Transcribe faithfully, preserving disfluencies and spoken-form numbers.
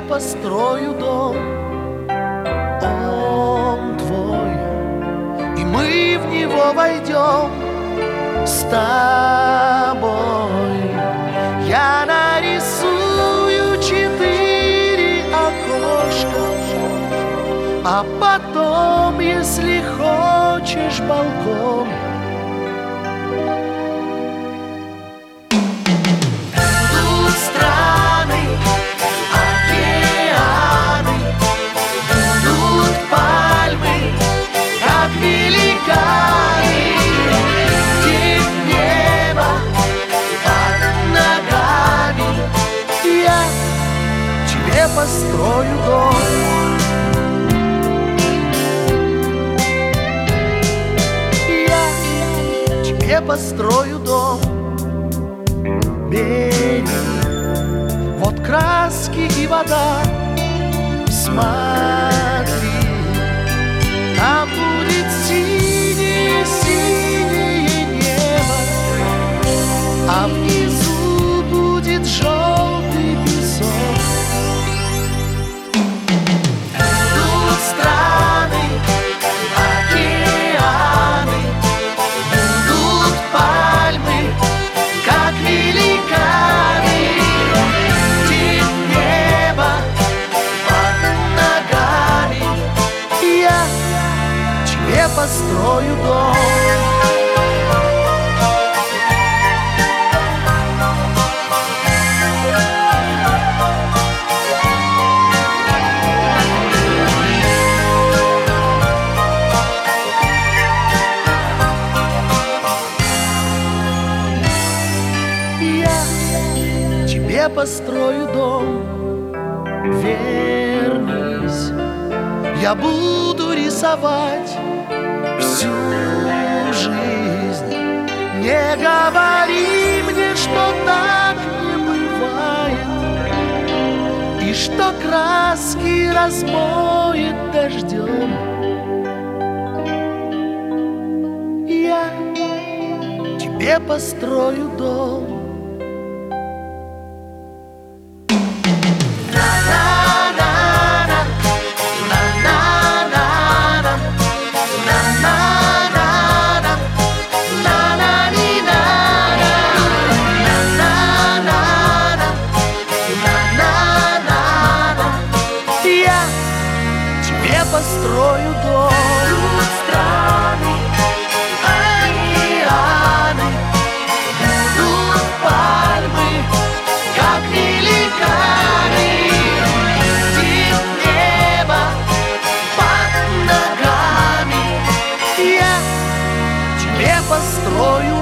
построю дом, он твой, и мы в него войдем с тобой. Я нарисую четыре окошка, а потом, если хочешь, балкон. Будут страны, океаны, будут пальмы, как великаны, где небо под ногами. Я тебе построю дом. Я построю дом, берег, вот краски и вода. Смотри, там будет синее-синее небо, а внизу будет желтый песок. Тут страны, океаны, пальмы, как великаны, где небо под ногами. Я тебе построю дом. Я построю дом, вернись, я буду рисовать всю жизнь. Не говори мне, что так не бывает, и что краски размоет дождем. Я тебе построю дом. Я построю дом. Тут страны, океаны, будут пальмы, как великаны, где небо под ногами. Я тебе построю